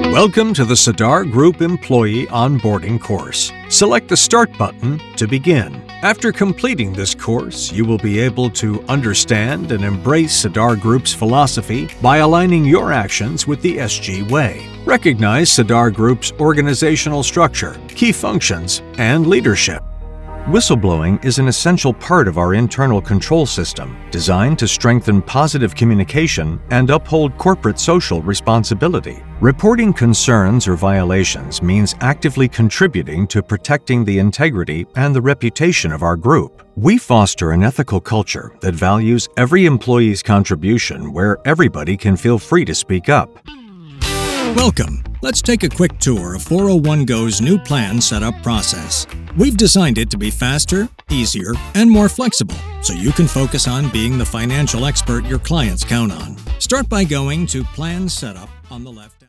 Welcome to the Sadar Group Employee Onboarding course. Select the Start button to begin. After completing this course, you will be able to understand and embrace Sadar Group's philosophy by aligning your actions with the SG Way. Recognize Sadar Group's organizational structure, key functions, and leadership. Whistleblowing is an essential part of our internal control system, designed to strengthen positive communication and uphold corporate social responsibility. Reporting concerns or violations means actively contributing to protecting the integrity and the reputation of our group. We foster an ethical culture that values every employee's contribution, where everybody can feel free to speak up. Welcome. Let's take a quick tour of 401go's new plan setup process. We've designed it to be faster, easier, and more flexible, so you can focus on being the financial expert your clients count on. Start by going to Plan Setup on the left.